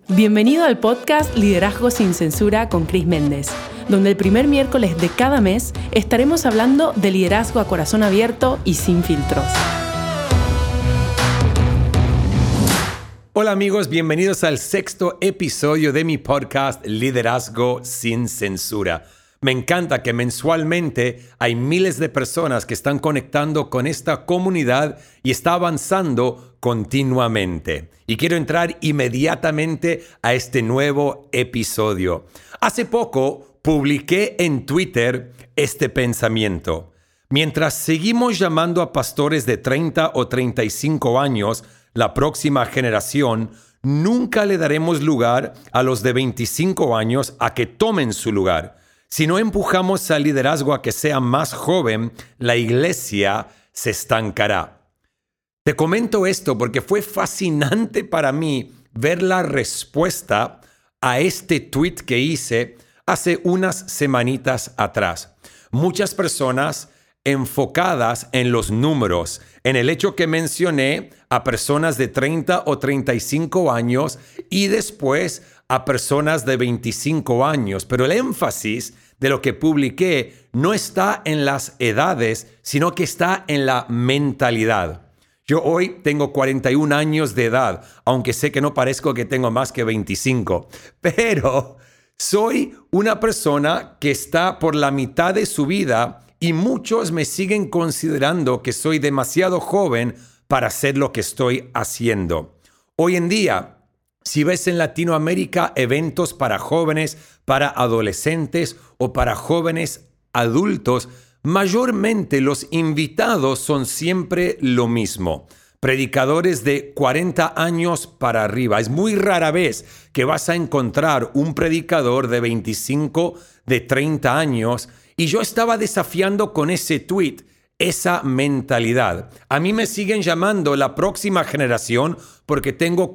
Bienvenido al podcast Liderazgo sin Censura con Cris Méndez, donde el primer miércoles de cada mes estaremos hablando de liderazgo a corazón abierto y sin filtros. Hola amigos, bienvenidos al 6º episodio de mi podcast Liderazgo sin Censura. Me encanta que mensualmente hay miles de personas que están conectando con esta comunidad y está avanzando continuamente. Y quiero entrar inmediatamente a este nuevo episodio. Hace poco publiqué en Twitter este pensamiento. Mientras seguimos llamando a pastores de 30 o 35 años, la próxima generación, nunca le daremos lugar a los de 25 años a que tomen su lugar. Si no empujamos al liderazgo a que sea más joven, la iglesia se estancará. Te comento esto porque fue fascinante para mí ver la respuesta a este tweet que hice hace unas semanitas atrás. Muchas personas enfocadas en los números, en el hecho que mencioné a personas de 30 o 35 años y después a personas de 25 años. Pero el énfasis de lo que publiqué no está en las edades, sino que está en la mentalidad. Yo hoy tengo 41 años de edad, aunque sé que no parezco que tengo más que 25, pero soy una persona que está por la mitad de su vida y muchos me siguen considerando que soy demasiado joven para hacer lo que estoy haciendo. Hoy en día, si ves en Latinoamérica eventos para jóvenes, para adolescentes o para jóvenes adultos, mayormente los invitados son siempre lo mismo. Predicadores de 40 años para arriba. Es muy rara vez que vas a encontrar un predicador de 25, de 30 años. Y yo estaba desafiando con ese tweet esa mentalidad. A mí me siguen llamando la próxima generación porque tengo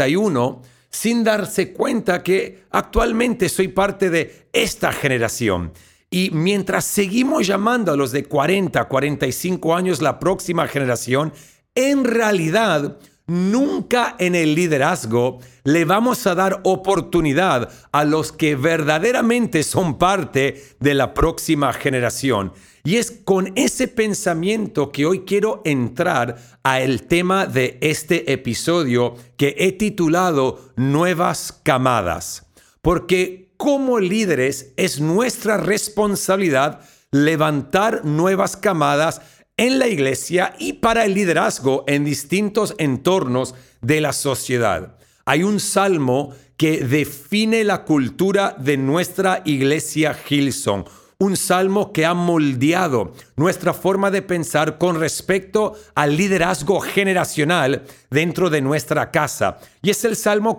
41, sin darse cuenta que actualmente soy parte de esta generación. Y mientras seguimos llamando a los de 40, 45 años la próxima generación, en realidad nunca en el liderazgo le vamos a dar oportunidad a los que verdaderamente son parte de la próxima generación. Y es con ese pensamiento que hoy quiero entrar al tema de este episodio que he titulado Nuevas Camadas. Porque como líderes es nuestra responsabilidad levantar nuevas camadas en la iglesia y para el liderazgo en distintos entornos de la sociedad. Hay un salmo que define la cultura de nuestra iglesia Hillsong. Un salmo que ha moldeado nuestra forma de pensar con respecto al liderazgo generacional dentro de nuestra casa. Y es el Salmo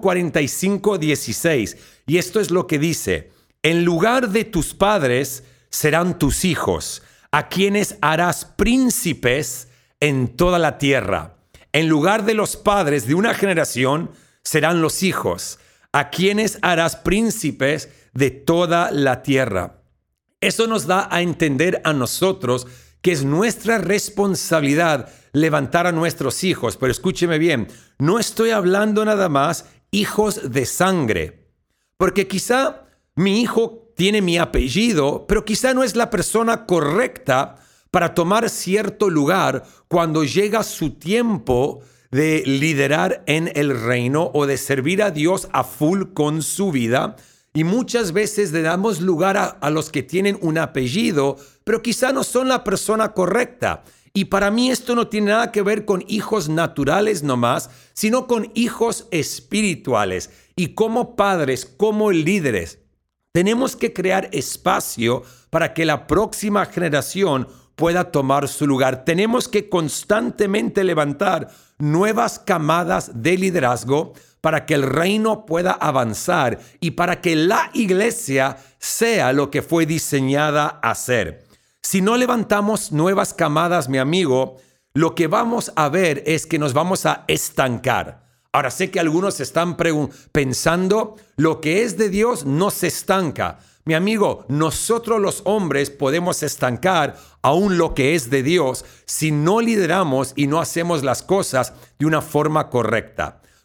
45:16. Y esto es lo que dice: en lugar de tus padres serán tus hijos, a quienes harás príncipes en toda la tierra. En lugar de los padres de una generación serán los hijos, a quienes harás príncipes de toda la tierra. Eso nos da a entender a nosotros que es nuestra responsabilidad levantar a nuestros hijos. Pero escúcheme bien, no estoy hablando nada más hijos de sangre. Porque quizá mi hijo tiene mi apellido, pero quizá no es la persona correcta para tomar cierto lugar cuando llega su tiempo de liderar en el reino o de servir a Dios a full con su vida. Y muchas veces le damos lugar a los que tienen un apellido, pero quizá no son la persona correcta. Y para mí esto no tiene nada que ver con hijos naturales nomás, sino con hijos espirituales. Y como padres, como líderes, tenemos que crear espacio para que la próxima generación pueda tomar su lugar. Tenemos que constantemente levantar nuevas camadas de liderazgo para que el reino pueda avanzar y para que la iglesia sea lo que fue diseñada a ser. Si no levantamos nuevas camadas, mi amigo, lo que vamos a ver es que nos vamos a estancar. Ahora sé que algunos están pensando, lo que es de Dios no se estanca. Mi amigo, nosotros los hombres podemos estancar aún lo que es de Dios si no lideramos y no hacemos las cosas de una forma correcta.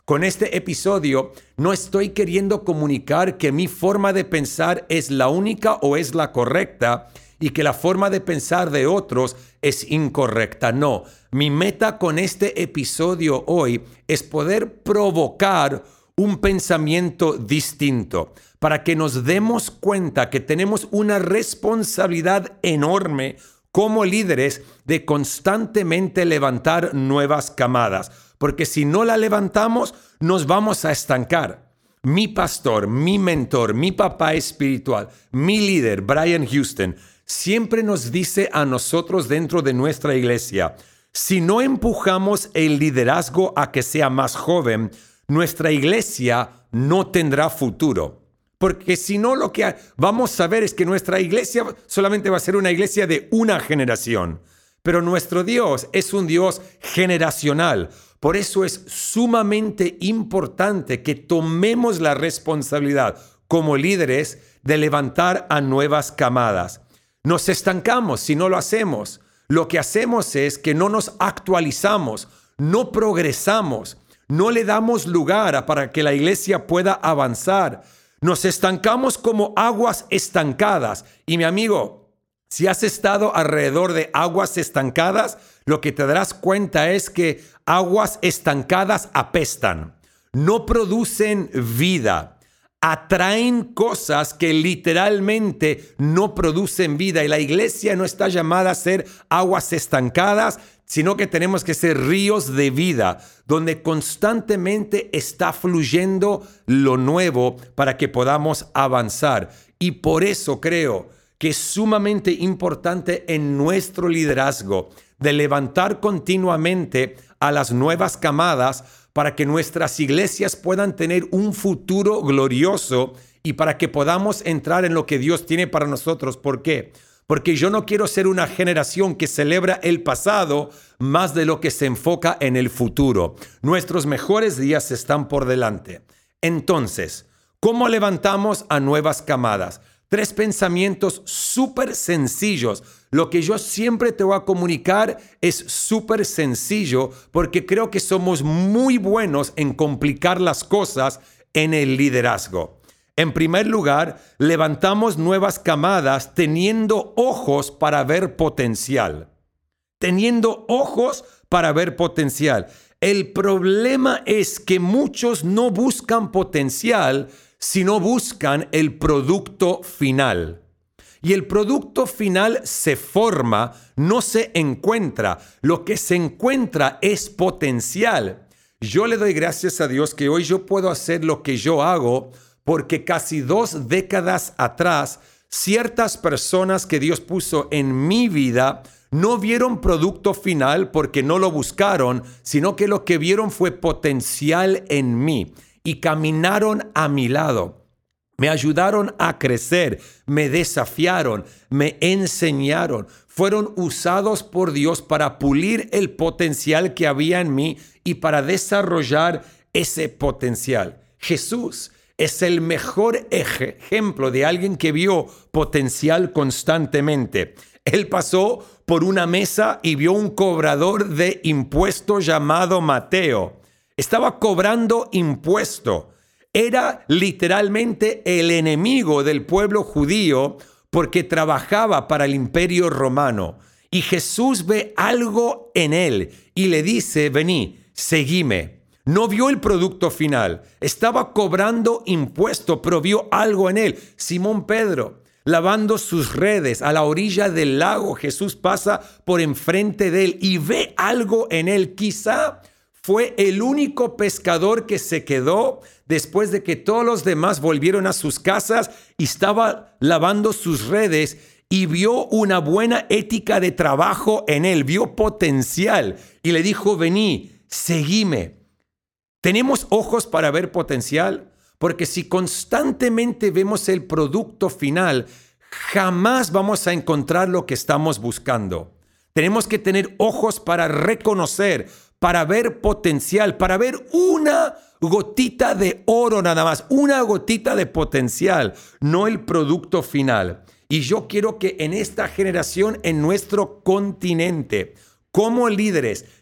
Con este episodio no estoy queriendo comunicar que mi forma de pensar es la única o es la correcta y que la forma de pensar de otros es incorrecta. No, mi meta con este episodio hoy es poder provocar un pensamiento distinto para que nos demos cuenta que tenemos una responsabilidad enorme como líderes de constantemente levantar nuevas camadas, porque si no la levantamos nos vamos a estancar. Mi pastor, mi mentor, mi papá espiritual, mi líder, Brian Houston, siempre nos dice a nosotros dentro de nuestra iglesia, si no empujamos el liderazgo a que sea más joven, nuestra iglesia no tendrá futuro. Porque si no, lo que vamos a ver es que nuestra iglesia solamente va a ser una iglesia de una generación. Pero nuestro Dios es un Dios generacional. Por eso es sumamente importante que tomemos la responsabilidad como líderes de levantar a nuevas camadas. Nos estancamos si no lo hacemos. Lo que hacemos es que no nos actualizamos, no progresamos, no le damos lugar para que la iglesia pueda avanzar. Nos estancamos como aguas estancadas. Y mi amigo, si has estado alrededor de aguas estancadas, lo que te darás cuenta es que aguas estancadas apestan, no producen vida, atraen cosas que literalmente no producen vida. Y la iglesia no está llamada a ser aguas estancadas, sino que tenemos que ser ríos de vida, donde constantemente está fluyendo lo nuevo para que podamos avanzar. Y por eso creo que es sumamente importante en nuestro liderazgo de levantar continuamente a las nuevas camadas para que nuestras iglesias puedan tener un futuro glorioso y para que podamos entrar en lo que Dios tiene para nosotros. ¿Por qué? Porque yo no quiero ser una generación que celebra el pasado más de lo que se enfoca en el futuro. Nuestros mejores días están por delante. Entonces, ¿cómo levantamos a nuevas camadas? 3 pensamientos súper sencillos. Lo que yo siempre te voy a comunicar es súper sencillo porque creo que somos muy buenos en complicar las cosas en el liderazgo. En primer lugar, levantamos nuevas camadas teniendo ojos para ver potencial. Teniendo ojos para ver potencial. El problema es que muchos no buscan potencial, sino buscan el producto final. Y el producto final se forma, no se encuentra. Lo que se encuentra es potencial. Yo le doy gracias a Dios que hoy yo puedo hacer lo que yo hago, porque casi 2 décadas atrás, ciertas personas que Dios puso en mi vida no vieron producto final porque no lo buscaron, sino que lo que vieron fue potencial en mí y caminaron a mi lado. Me ayudaron a crecer, me desafiaron, me enseñaron. Fueron usados por Dios para pulir el potencial que había en mí y para desarrollar ese potencial. Jesús es el mejor ejemplo de alguien que vio potencial constantemente. Él pasó por una mesa y vio un cobrador de impuestos llamado Mateo. Estaba cobrando impuesto. Era literalmente el enemigo del pueblo judío porque trabajaba para el imperio romano. Y Jesús ve algo en él y le dice, vení, seguime. No vio el producto final. Estaba cobrando impuesto, pero vio algo en él. Simón Pedro, lavando sus redes a la orilla del lago, Jesús pasa por enfrente de él y ve algo en él. Quizá fue el único pescador que se quedó después de que todos los demás volvieron a sus casas y estaba lavando sus redes y vio una buena ética de trabajo en él, vio potencial y le dijo, vení, seguime. ¿Tenemos ojos para ver potencial? Porque si constantemente vemos el producto final, jamás vamos a encontrar lo que estamos buscando. Tenemos que tener ojos para reconocer, para ver potencial, para ver una gotita de oro nada más, una gotita de potencial, no el producto final. Y yo quiero que en esta generación, en nuestro continente, como líderes,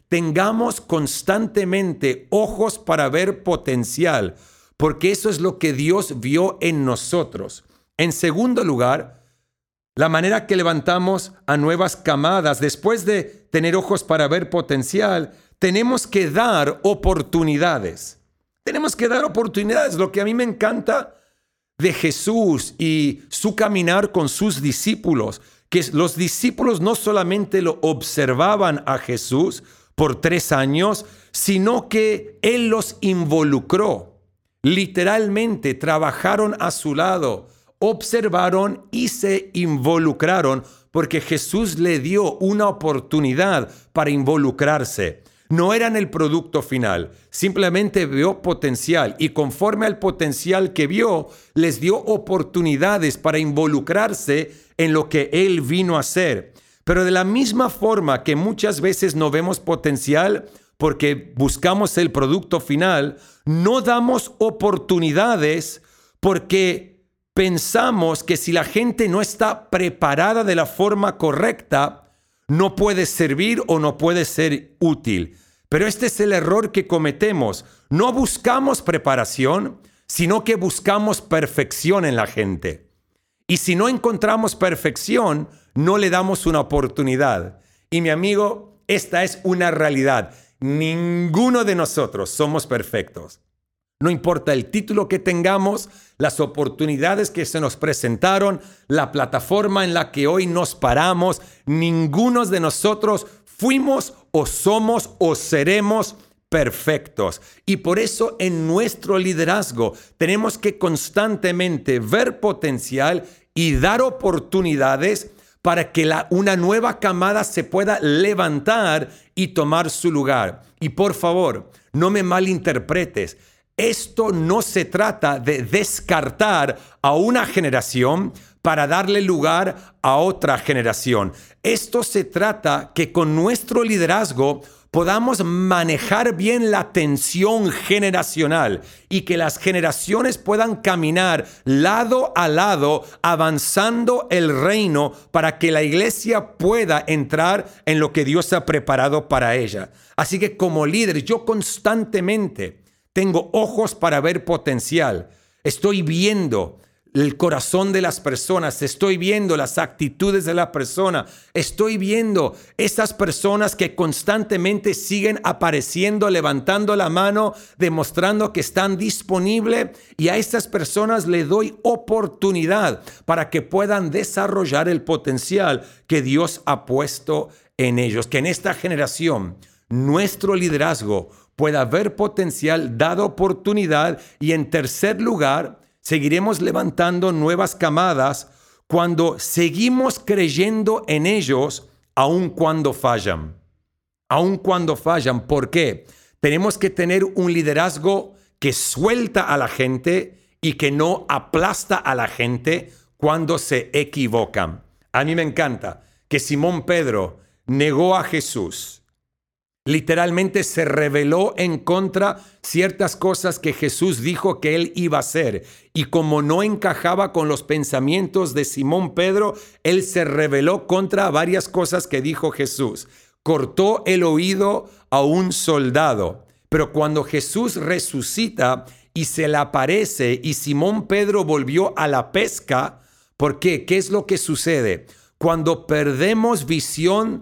tengamos constantemente ojos para ver potencial, porque eso es lo que Dios vio en nosotros. En segundo lugar, la manera que levantamos a nuevas camadas, después de tener ojos para ver potencial, tenemos que dar oportunidades. Tenemos que dar oportunidades. Lo que a mí me encanta de Jesús y su caminar con sus discípulos, que los discípulos no solamente lo observaban a Jesús por 3 años, sino que Él los involucró. Literalmente trabajaron a su lado, observaron y se involucraron porque Jesús le dio una oportunidad para involucrarse. No eran el producto final, simplemente vio potencial y conforme al potencial que vio, les dio oportunidades para involucrarse en lo que Él vino a hacer. Pero de la misma forma que muchas veces no vemos potencial porque buscamos el producto final, no damos oportunidades porque pensamos que si la gente no está preparada de la forma correcta, no puede servir o no puede ser útil. Pero este es el error que cometemos. No buscamos preparación, sino que buscamos perfección en la gente. Y si no encontramos perfección, no le damos una oportunidad. Y mi amigo, esta es una realidad. Ninguno de nosotros somos perfectos. No importa el título que tengamos, las oportunidades que se nos presentaron, la plataforma en la que hoy nos paramos, ninguno de nosotros fuimos o somos o seremos perfectos. Y por eso en nuestro liderazgo tenemos que constantemente ver potencial y dar oportunidades para que una nueva camada se pueda levantar y tomar su lugar. Y por favor, no me malinterpretes. Esto no se trata de descartar a una generación para darle lugar a otra generación. Esto se trata que con nuestro liderazgo podamos manejar bien la tensión generacional y que las generaciones puedan caminar lado a lado, avanzando el reino para que la iglesia pueda entrar en lo que Dios ha preparado para ella. Así que como líder, yo constantemente tengo ojos para ver potencial. Estoy viendo el corazón de las personas. Estoy viendo las actitudes de la persona. Estoy viendo esas personas que constantemente siguen apareciendo, levantando la mano, demostrando que están disponibles. Y a estas personas le doy oportunidad para que puedan desarrollar el potencial que Dios ha puesto en ellos. Que en esta generación, nuestro liderazgo pueda ver potencial, dado oportunidad. Y en tercer lugar, seguiremos levantando nuevas camadas cuando seguimos creyendo en ellos, aun cuando fallan. Aun cuando fallan. ¿Por qué? Tenemos que tener un liderazgo que suelta a la gente y que no aplasta a la gente cuando se equivocan. A mí me encanta que Simón Pedro negó a Jesús. Literalmente se rebeló en contra ciertas cosas que Jesús dijo que él iba a hacer. Y como no encajaba con los pensamientos de Simón Pedro, él se rebeló contra varias cosas que dijo Jesús. Cortó el oído a un soldado. Pero cuando Jesús resucita y se le aparece y Simón Pedro volvió a la pesca, ¿por qué? ¿Qué es lo que sucede? Cuando perdemos visión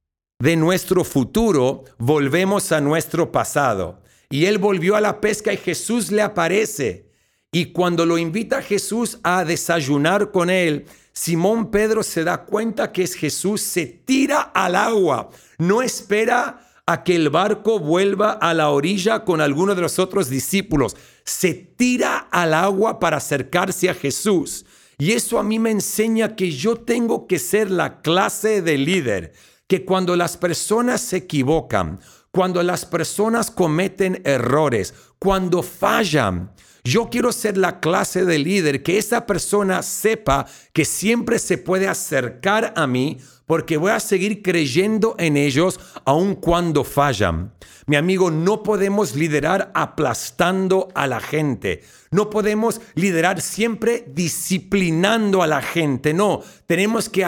de nuestro futuro, volvemos a nuestro pasado. Y él volvió a la pesca y Jesús le aparece. Y cuando lo invita a Jesús a desayunar con él, Simón Pedro se da cuenta que es Jesús, se tira al agua. No espera a que el barco vuelva a la orilla con alguno de los otros discípulos. Se tira al agua para acercarse a Jesús. Y eso a mí me enseña que yo tengo que ser la clase de líder que cuando las personas se equivocan, cuando las personas cometen errores, cuando fallan, yo quiero ser la clase de líder que esa persona sepa que siempre se puede acercar a mí porque voy a seguir creyendo en ellos aun cuando fallan. Mi amigo, no podemos liderar aplastando a la gente. No podemos liderar siempre disciplinando a la gente. No, tenemos que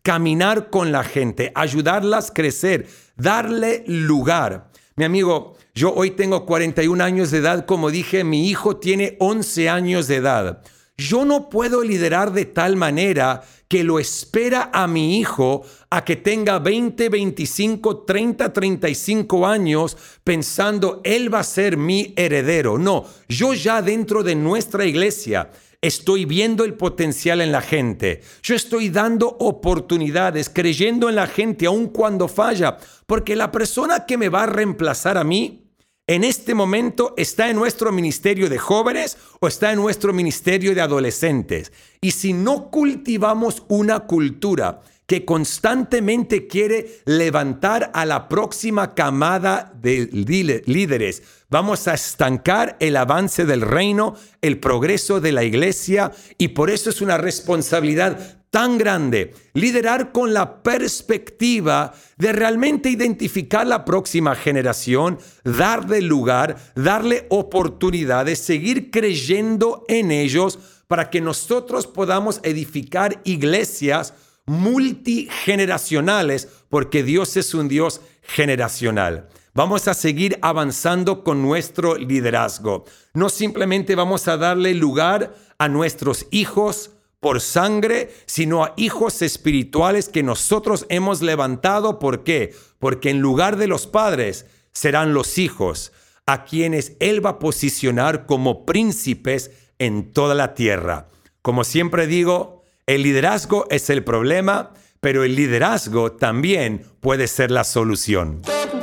caminar con la gente, ayudarlas a crecer, darle lugar. Mi amigo, yo hoy tengo 41 años de edad, como dije, mi hijo tiene 11 años de edad. Yo no puedo liderar de tal manera que lo espera a mi hijo a que tenga 20, 25, 30, 35 años pensando él va a ser mi heredero. No, yo ya dentro de nuestra iglesia estoy viendo el potencial en la gente. Yo estoy dando oportunidades, creyendo en la gente aun cuando falla, porque la persona que me va a reemplazar a mí en este momento está en nuestro ministerio de jóvenes o está en nuestro ministerio de adolescentes. Y si no cultivamos una cultura que constantemente quiere levantar a la próxima camada de líderes, vamos a estancar el avance del reino, el progreso de la iglesia, y por eso es una responsabilidad tan grande liderar con la perspectiva de realmente identificar la próxima generación, darle lugar, darle oportunidades, seguir creyendo en ellos para que nosotros podamos edificar iglesias multigeneracionales, porque Dios es un Dios generacional. Vamos a seguir avanzando con nuestro liderazgo. No simplemente vamos a darle lugar a nuestros hijos por sangre, sino a hijos espirituales que nosotros hemos levantado. ¿Por qué? Porque en lugar de los padres serán los hijos, a quienes Él va a posicionar como príncipes en toda la tierra. Como siempre digo, el liderazgo es el problema, pero el liderazgo también puede ser la solución.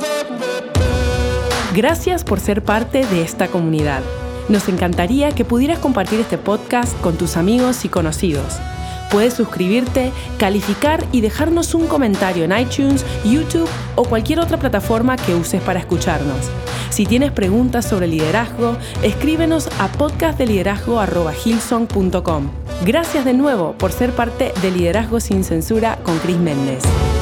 Gracias por ser parte de esta comunidad. Nos encantaría que pudieras compartir este podcast con tus amigos y conocidos. Puedes suscribirte, calificar y dejarnos un comentario en iTunes, YouTube o cualquier otra plataforma que uses para escucharnos. Si tienes preguntas sobre liderazgo, escríbenos a podcastdeliderazgo@hillsong.com. Gracias de nuevo por ser parte de Liderazgo sin Censura con Chris Méndez.